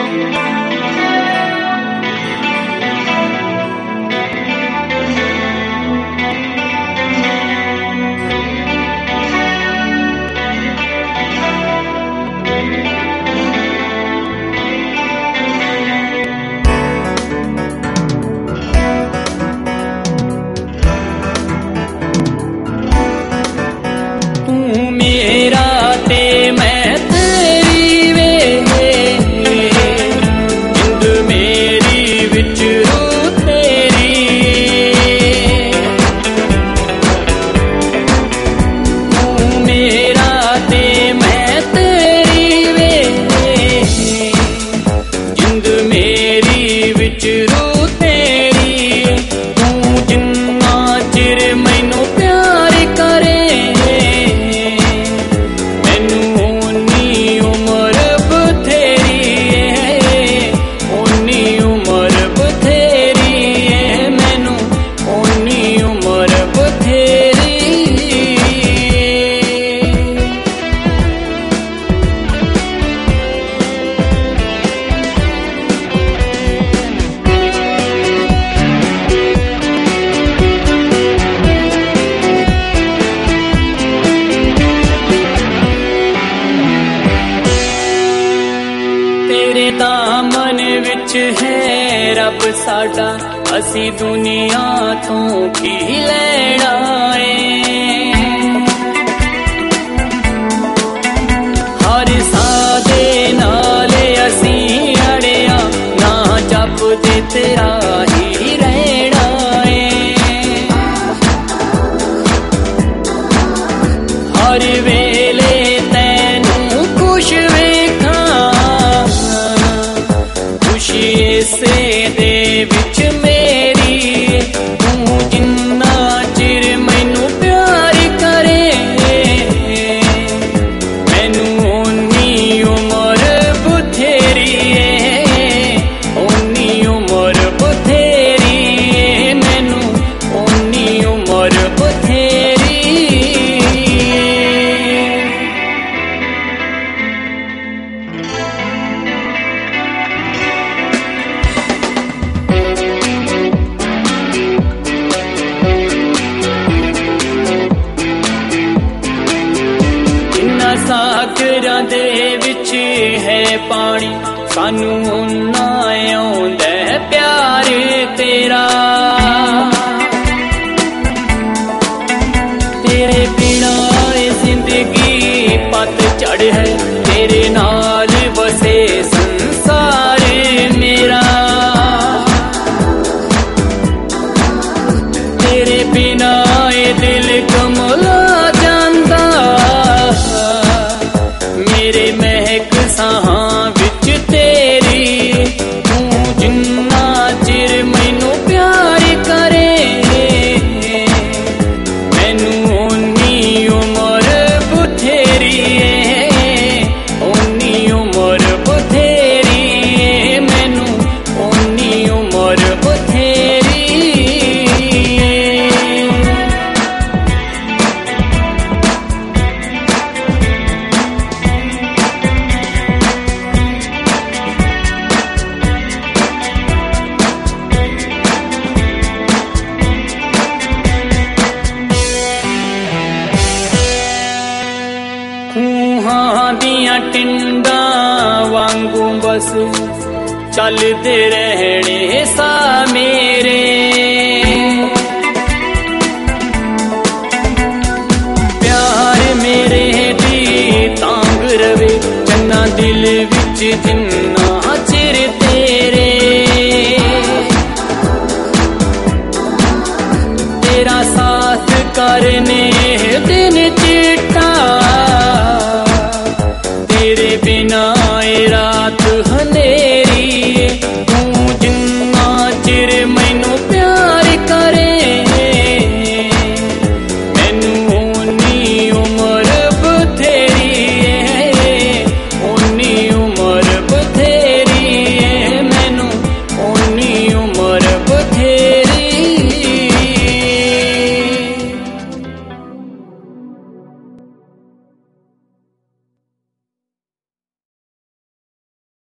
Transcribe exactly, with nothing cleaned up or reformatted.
है रब साडा असी दुनिया तो की लेना है। हर सादे नाले असी अड़िया ना जपदे तेरा ही रहना है। हर वेले तैनू खुश वेखा खुशी से दे विच मेरी तू जिन्ना चिर मैनू प्यार करे मैनू ओनी उमर बथेरी ओनी उमर बथेरी मैनू ओनी उमर बथेरी। सागरां दे विच है पानी सानू उन्ना आउंदा प्यार तेरा। तेरे बिना जिंदगी पत चढ़ है तेरे नाल बसे संसार मेरा। तेरे बिना ए दिल कमला जांदा मेरे महक साहां विच तेरी तू जिन्ना चिर मैनू प्यार करे मैनू ओनी उमर बथेरी ओनी उमर बथेरी मैनू ओनी उमर बथेरी। खूहां दियां टिंडां वांगू बस चलदे रहने सा मेरे। प्यार मेरे दी तांग रवे चन्ना दिल विच जिन्ना चिर